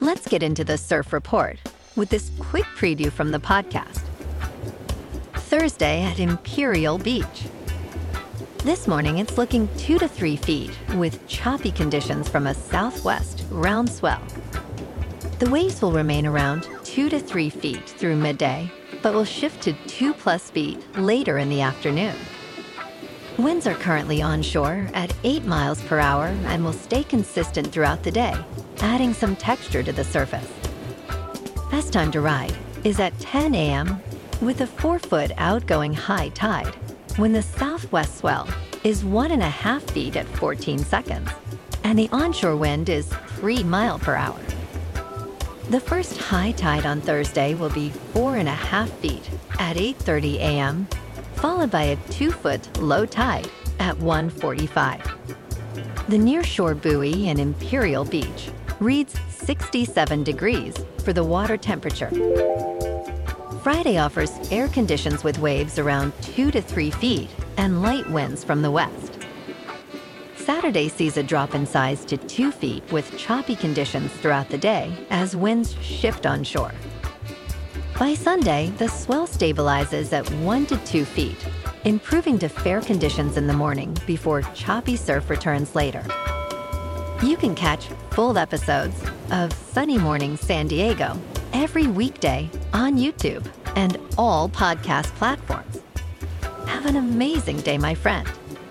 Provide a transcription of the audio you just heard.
Let's get into the surf report with this quick preview from the podcast. Thursday at Imperial Beach. This morning, it's looking 2 to 3 feet with choppy conditions from a southwest round swell. The waves will remain around 2 to 3 feet through midday, but will shift to 2+ feet later in the afternoon. Winds are currently onshore at 8 miles per hour and will stay consistent throughout the day, adding some texture to the surface. Best time to ride is at 10 a.m. with a 4-foot outgoing high tide, when the southwest swell is 1.5 feet at 14 seconds, and the onshore wind is 3 miles per hour. The first high tide on Thursday will be 4.5 feet at 8:30 a.m., followed by a 2-foot low tide at 1:45. The nearshore buoy in Imperial Beach reads 67 degrees for the water temperature. Friday offers air conditions with waves around 2 to 3 feet and light winds from the west. Saturday sees a drop in size to 2 feet with choppy conditions throughout the day as winds shift onshore. By Sunday, the swell stabilizes at 1 to 2 feet, improving to fair conditions in the morning before choppy surf returns later. You can catch full episodes of Sunny Morning San Diego every weekday on YouTube and all podcast platforms. Have an amazing day, my friend.